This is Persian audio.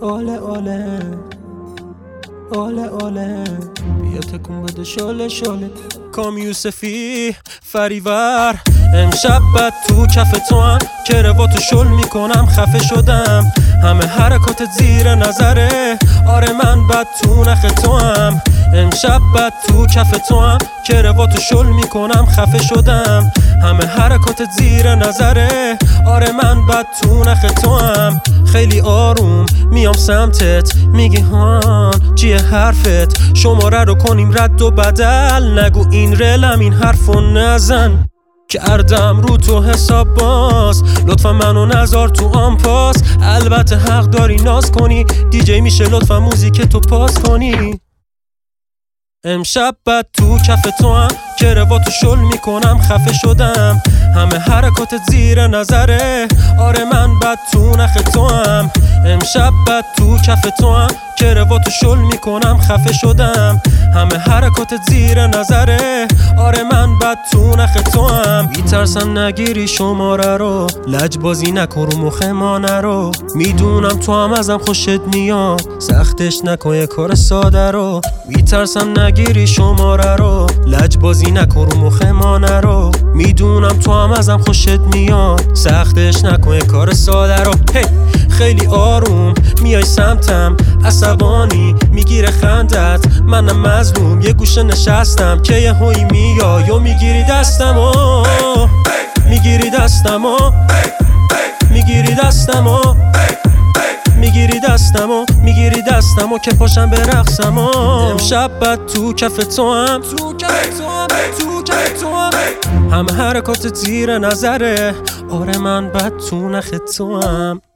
آله آله آله آله بیا تکون بده شاله شاله کام یوسفی فریور امشب بد تو کف تو هم که رواتو شل میکنم خفه شدم همه حرکات زیر نظره آره من بد تو نخ تو هم امشب بد تو کف تو هم که رواتو شل میکنم خفه شدم همه حرکات زیر نظره آره من بد تو نخ تو هم خیلی آروم میام سمتت میگی هان چیه حرفت شماره رو کنیم رد و بدل نگو این رلم این حرفو نزن کردم رو تو حساب باز لطفا منو نذار تو آنپاس البته حق داری ناز کنی دیجی میشه لطفا موزیک تو پاس کنی امشب بد تو کف تو هم که رواتو شل میکنم خفه شدم همه حرکات زیر نظره آره من بد تو نخ تو هم امشب بد تو کف تو هم که رواتو شل میکنم خفه شدم همه حرکات زیر نظره آره من بد تو نخ تو هم میترسم نگیری شماره رو لجبازی نکن رو مخ ما نرو میدونم تو هم ازم خوشت میاد سختش نکن یه کار ساده رو میترسم نگیری شماره رو لجبازی نکن رو مخ ما نرو میدونم تو هم ازم خوشت میاد سختش نکن یه کار ساده رو خیلی آروم میای سمتم عصبانی میگیره خندت منم مظلوم یه گوشه نشستم که یه هوی میای و میگیری دستمو میگیری دستمو میگیری دستمو میگیری دستمو میگیری دستمو که پاشم به رقصمو امشب بد تو کف تو هم همه حرکات زیر نظره آره من بد تو نخ تو هم